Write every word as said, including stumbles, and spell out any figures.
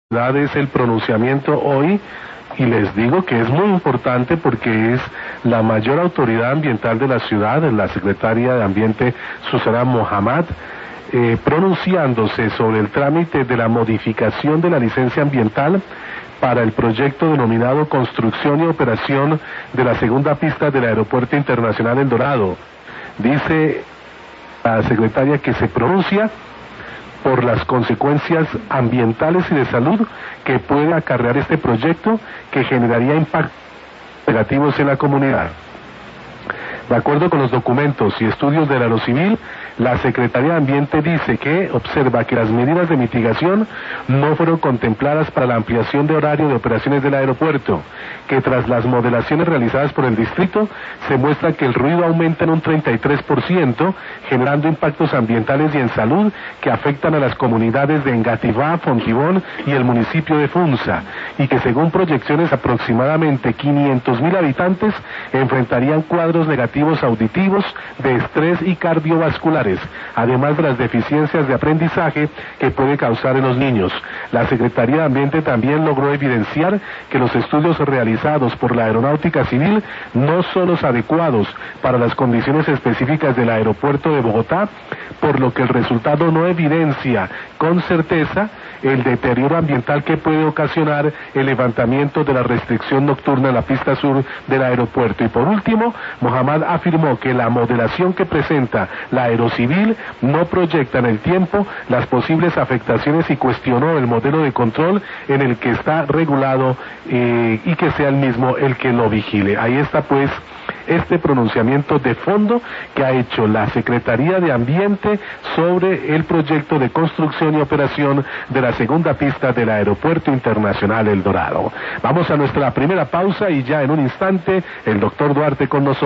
Es el pronunciamiento hoy, y les digo que es muy importante porque es la mayor autoridad ambiental de la ciudad, la secretaria de Ambiente Susana Mohammad, eh, pronunciándose sobre el trámite de la modificación de la licencia ambiental para el proyecto denominado Construcción y Operación de la segunda pista del Aeropuerto Internacional El Dorado. Dice la secretaria que se pronuncia por las consecuencias ambientales y de salud que puede acarrear este proyecto, que generaría impactos negativos en la comunidad. De acuerdo con los documentos y estudios del Aerocivil, la Secretaría de Ambiente dice que observa que las medidas de mitigación no fueron contempladas para la ampliación de horario de operaciones del aeropuerto, que tras las modelaciones realizadas por el distrito se muestra que el ruido aumenta en un treinta y tres por ciento, generando impactos ambientales y en salud que afectan a las comunidades de Engativá, Fontibón y el municipio de Funza, y que según proyecciones aproximadamente quinientos mil habitantes enfrentarían cuadros negativos auditivos, de estrés y cardiovasculares, además de las deficiencias de aprendizaje que puede causar en los niños. La Secretaría de Ambiente también logró evidenciar que los estudios realizados por la Aeronáutica Civil no son los adecuados para las condiciones específicas del aeropuerto de Bogotá, por lo que el resultado no evidencia con certeza el deterioro ambiental que puede ocasionar el levantamiento de la restricción nocturna en la pista sur del aeropuerto. Y por último, Mohammad afirmó que la modelación que presenta la Aerocivil no proyecta en el tiempo las posibles afectaciones y cuestionó el modelo de control en el que está regulado eh, y que sea el mismo el que lo vigile. Ahí está pues este pronunciamiento de fondo que ha hecho la Secretaría de Ambiente sobre el proyecto de construcción y operación de la segunda pista del Aeropuerto Internacional El Dorado. Vamos a nuestra primera pausa y ya en un instante el doctor Duarte con nosotros.